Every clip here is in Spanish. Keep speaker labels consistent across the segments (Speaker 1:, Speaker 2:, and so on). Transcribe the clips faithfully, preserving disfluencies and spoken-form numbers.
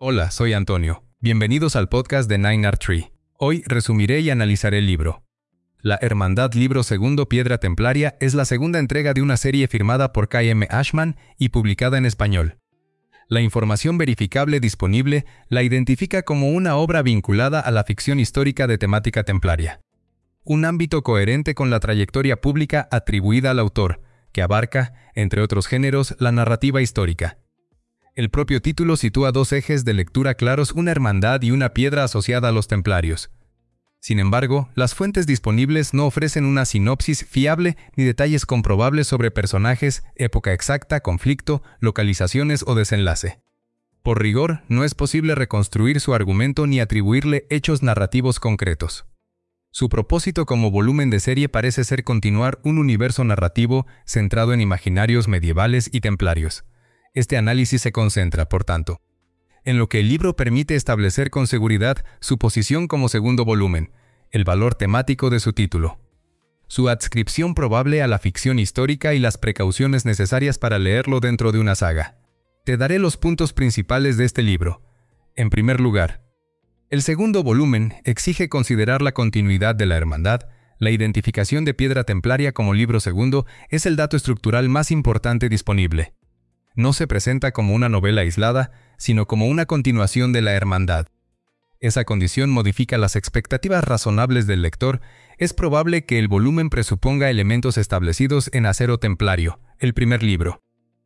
Speaker 1: Hola, soy Antonio. Bienvenidos al podcast de Nine Art Tree. Hoy resumiré y analizaré el libro. La Hermandad Libro Segundo Piedra Templaria es la segunda entrega de una serie firmada por K M Ashman y publicada en español. La información verificable disponible la identifica como una obra vinculada a la ficción histórica de temática templaria. Un ámbito coherente con la trayectoria pública atribuida al autor, que abarca, entre otros géneros, la narrativa histórica. El propio título sitúa dos ejes de lectura claros, una hermandad y una piedra asociada a los templarios. Sin embargo, las fuentes disponibles no ofrecen una sinopsis fiable ni detalles comprobables sobre personajes, época exacta, conflicto, localizaciones o desenlace. Por rigor, no es posible reconstruir su argumento ni atribuirle hechos narrativos concretos. Su propósito como volumen de serie parece ser continuar un universo narrativo centrado en imaginarios medievales y templarios. Este análisis se concentra, por tanto, en lo que el libro permite establecer con seguridad su posición como segundo volumen, el valor temático de su título, su adscripción probable a la ficción histórica y las precauciones necesarias para leerlo dentro de una saga. Te daré los puntos principales de este libro. En primer lugar, el segundo volumen exige considerar la continuidad de la hermandad. La identificación de Piedra Templaria como libro segundo es el dato estructural más importante disponible. No se presenta como una novela aislada, sino como una continuación de la hermandad. Esa condición modifica las expectativas razonables del lector. Es probable que el volumen presuponga elementos establecidos en Acero Templario, el primer libro,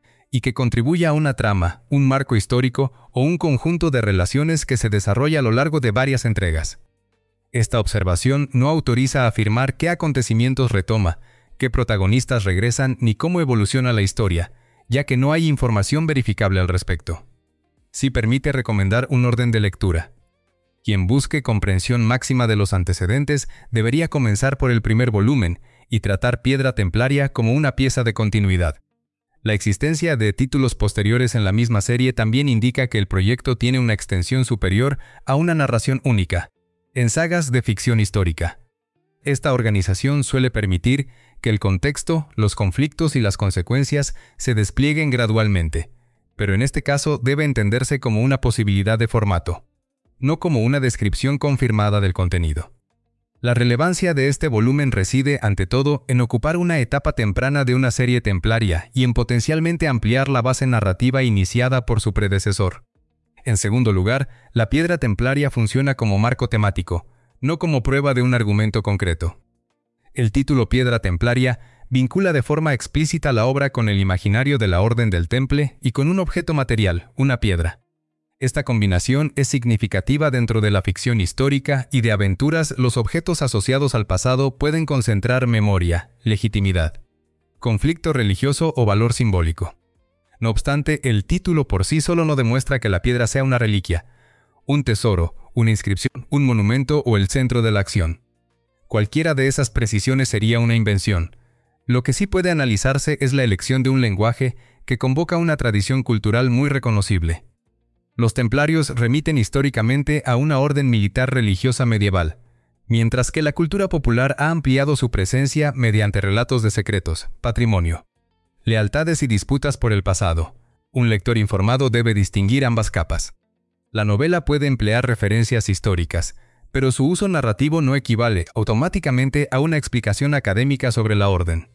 Speaker 1: y que contribuya a una trama, un marco histórico o un conjunto de relaciones que se desarrolla a lo largo de varias entregas. Esta observación no autoriza a afirmar qué acontecimientos retoma, qué protagonistas regresan ni cómo evoluciona la historia, ya que no hay información verificable al respecto. Sí permite recomendar un orden de lectura. Quien busque comprensión máxima de los antecedentes debería comenzar por el primer volumen y tratar Piedra Templaria como una pieza de continuidad. La existencia de títulos posteriores en la misma serie también indica que el proyecto tiene una extensión superior a una narración única, en sagas de ficción histórica. Esta organización suele permitir que el contexto, los conflictos y las consecuencias se desplieguen gradualmente, pero en este caso debe entenderse como una posibilidad de formato, no como una descripción confirmada del contenido. La relevancia de este volumen reside, ante todo, en ocupar una etapa temprana de una serie templaria y en potencialmente ampliar la base narrativa iniciada por su predecesor. En segundo lugar, la Piedra Templaria funciona como marco temático, no como prueba de un argumento concreto. El título Piedra Templaria vincula de forma explícita la obra con el imaginario de la Orden del Temple y con un objeto material, una piedra. Esta combinación es significativa dentro de la ficción histórica y de aventuras. Los objetos asociados al pasado pueden concentrar memoria, legitimidad, conflicto religioso o valor simbólico. No obstante, el título por sí solo no demuestra que la piedra sea una reliquia, un tesoro, una inscripción, un monumento o el centro de la acción. Cualquiera de esas precisiones sería una invención. Lo que sí puede analizarse es la elección de un lenguaje que convoca una tradición cultural muy reconocible. Los templarios remiten históricamente a una orden militar religiosa medieval, mientras que la cultura popular ha ampliado su presencia mediante relatos de secretos, patrimonio, lealtades y disputas por el pasado. Un lector informado debe distinguir ambas capas. La novela puede emplear referencias históricas, pero su uso narrativo no equivale automáticamente a una explicación académica sobre la orden.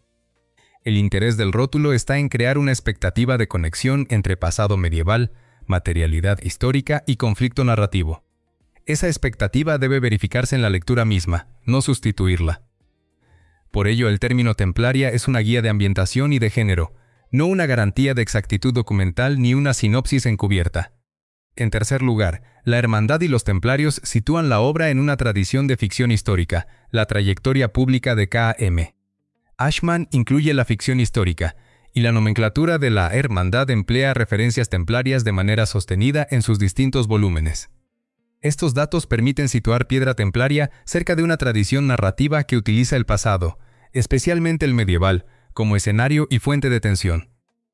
Speaker 1: El interés del rótulo está en crear una expectativa de conexión entre pasado medieval, materialidad histórica y conflicto narrativo. Esa expectativa debe verificarse en la lectura misma, no sustituirla. Por ello, el término templaria es una guía de ambientación y de género, no una garantía de exactitud documental ni una sinopsis encubierta. En tercer lugar, la hermandad y los templarios sitúan la obra en una tradición de ficción histórica, la trayectoria pública de K M Ashman incluye la ficción histórica, y la nomenclatura de la hermandad emplea referencias templarias de manera sostenida en sus distintos volúmenes. Estos datos permiten situar Piedra Templaria cerca de una tradición narrativa que utiliza el pasado, especialmente el medieval, como escenario y fuente de tensión.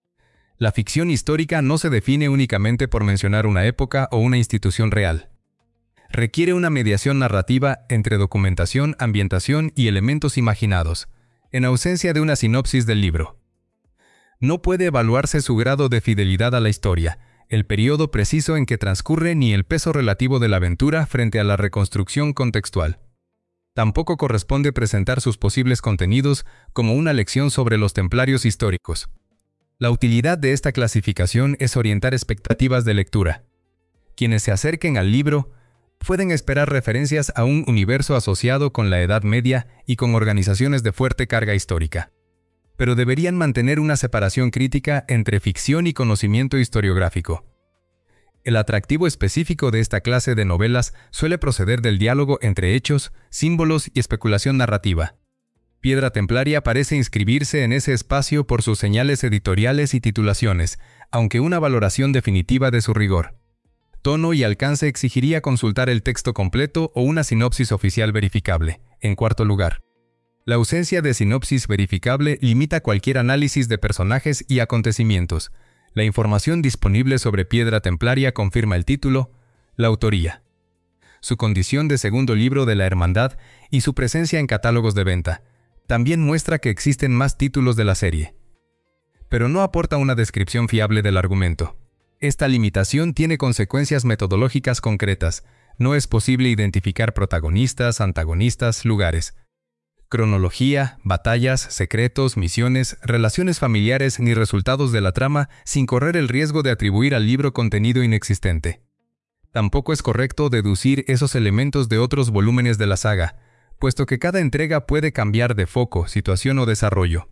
Speaker 1: La ficción histórica no se define únicamente por mencionar una época o una institución real. Requiere una mediación narrativa entre documentación, ambientación y elementos imaginados, en ausencia de una sinopsis del libro. No puede evaluarse su grado de fidelidad a la historia, el periodo preciso en que transcurre ni el peso relativo de la aventura frente a la reconstrucción contextual. Tampoco corresponde presentar sus posibles contenidos como una lección sobre los templarios históricos. La utilidad de esta clasificación es orientar expectativas de lectura. Quienes se acerquen al libro pueden esperar referencias a un universo asociado con la Edad Media y con organizaciones de fuerte carga histórica. Pero deberían mantener una separación crítica entre ficción y conocimiento historiográfico. El atractivo específico de esta clase de novelas suele proceder del diálogo entre hechos, símbolos y especulación narrativa. Piedra Templaria parece inscribirse en ese espacio por sus señales editoriales y titulaciones, aunque una valoración definitiva de su rigor. Tono y alcance exigiría consultar el texto completo o una sinopsis oficial verificable. En cuarto lugar, la ausencia de sinopsis verificable limita cualquier análisis de personajes y acontecimientos. La información disponible sobre Piedra Templaria confirma el título, la autoría, su condición de segundo libro de la Hermandad y su presencia en catálogos de venta. También muestra que existen más títulos de la serie. Pero no aporta una descripción fiable del argumento. Esta limitación tiene consecuencias metodológicas concretas. No es posible identificar protagonistas, antagonistas, lugares, cronología, batallas, secretos, misiones, relaciones familiares ni resultados de la trama sin correr el riesgo de atribuir al libro contenido inexistente. Tampoco es correcto deducir esos elementos de otros volúmenes de la saga, puesto que cada entrega puede cambiar de foco, situación o desarrollo.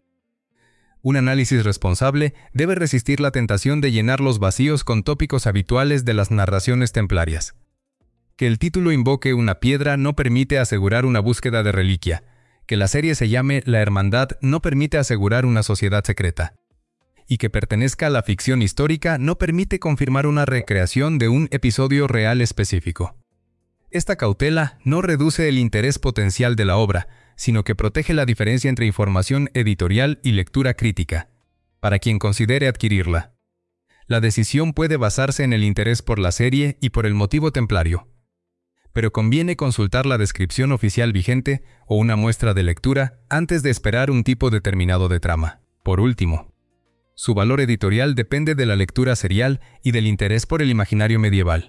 Speaker 1: Un análisis responsable debe resistir la tentación de llenar los vacíos con tópicos habituales de las narraciones templarias. Que el título invoque una piedra no permite asegurar una búsqueda de reliquia. Que la serie se llame La Hermandad no permite asegurar una sociedad secreta. Y que pertenezca a la ficción histórica no permite confirmar una recreación de un episodio real específico. Esta cautela no reduce el interés potencial de la obra, sino que protege la diferencia entre información editorial y lectura crítica, para quien considere adquirirla. La decisión puede basarse en el interés por la serie y por el motivo templario, pero conviene consultar la descripción oficial vigente o una muestra de lectura antes de esperar un tipo determinado de trama. Por último, su valor editorial depende de la lectura serial y del interés por el imaginario medieval.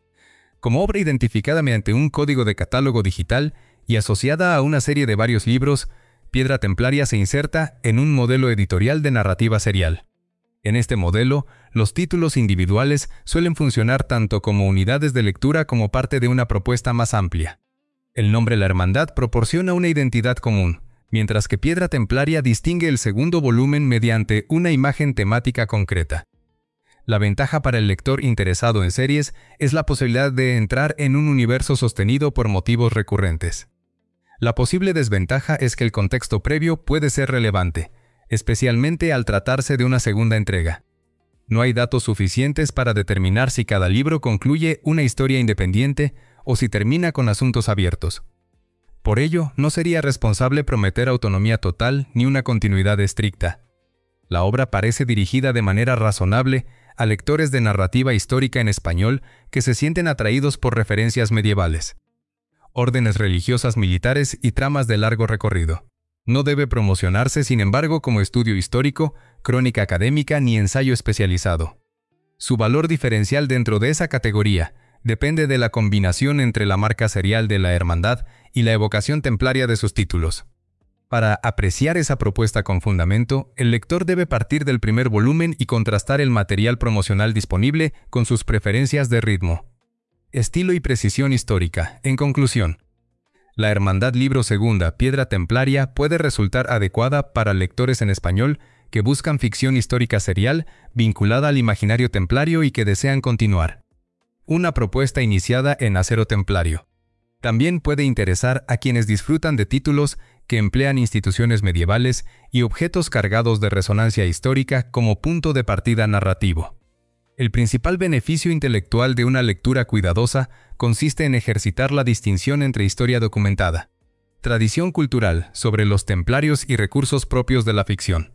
Speaker 1: Como obra identificada mediante un código de catálogo digital y asociada a una serie de varios libros, Piedra Templaria se inserta en un modelo editorial de narrativa serial. En este modelo, los títulos individuales suelen funcionar tanto como unidades de lectura como parte de una propuesta más amplia. El nombre La Hermandad proporciona una identidad común, mientras que Piedra Templaria distingue el segundo volumen mediante una imagen temática concreta. La ventaja para el lector interesado en series es la posibilidad de entrar en un universo sostenido por motivos recurrentes. La posible desventaja es que el contexto previo puede ser relevante, especialmente al tratarse de una segunda entrega. No hay datos suficientes para determinar si cada libro concluye una historia independiente o si termina con asuntos abiertos. Por ello, no sería responsable prometer autonomía total ni una continuidad estricta. La obra parece dirigida de manera razonable a lectores de narrativa histórica en español que se sienten atraídos por referencias medievales, órdenes religiosas militares y tramas de largo recorrido. No debe promocionarse, sin embargo, como estudio histórico, crónica académica ni ensayo especializado. Su valor diferencial dentro de esa categoría depende de la combinación entre la marca serial de la Hermandad y la evocación templaria de sus títulos. Para apreciar esa propuesta con fundamento, el lector debe partir del primer volumen y contrastar el material promocional disponible con sus preferencias de ritmo, estilo y precisión histórica. En conclusión, La Hermandad Libro Segunda, Piedra Templaria puede resultar adecuada para lectores en español que buscan ficción histórica serial vinculada al imaginario templario y que desean continuar una propuesta iniciada en Acero Templario. También puede interesar a quienes disfrutan de títulos que emplean instituciones medievales y objetos cargados de resonancia histórica como punto de partida narrativo. El principal beneficio intelectual de una lectura cuidadosa consiste en ejercitar la distinción entre historia documentada, tradición cultural sobre los templarios y recursos propios de la ficción.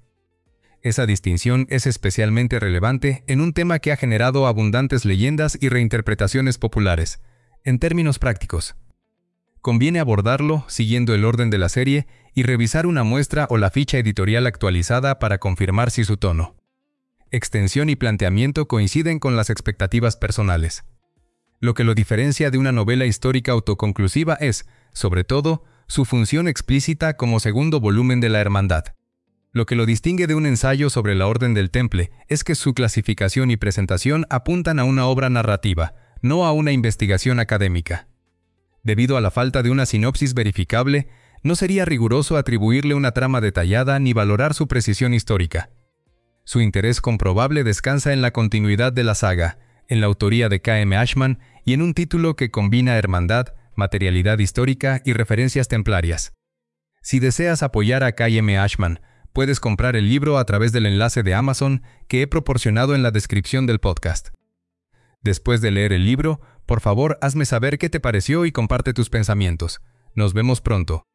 Speaker 1: Esa distinción es especialmente relevante en un tema que ha generado abundantes leyendas y reinterpretaciones populares. En términos prácticos, conviene abordarlo siguiendo el orden de la serie y revisar una muestra o la ficha editorial actualizada para confirmar si su tono, extensión y planteamiento coinciden con las expectativas personales. Lo que lo diferencia de una novela histórica autoconclusiva es, sobre todo, su función explícita como segundo volumen de la Hermandad. Lo que lo distingue de un ensayo sobre la Orden del Temple es que su clasificación y presentación apuntan a una obra narrativa, no a una investigación académica. Debido a la falta de una sinopsis verificable, no sería riguroso atribuirle una trama detallada ni valorar su precisión histórica. Su interés comprobable descansa en la continuidad de la saga, en la autoría de K M Ashman y en un título que combina hermandad, materialidad histórica y referencias templarias. Si deseas apoyar a K M Ashman, puedes comprar el libro a través del enlace de Amazon que he proporcionado en la descripción del podcast. Después de leer el libro, por favor hazme saber qué te pareció y comparte tus pensamientos. Nos vemos pronto.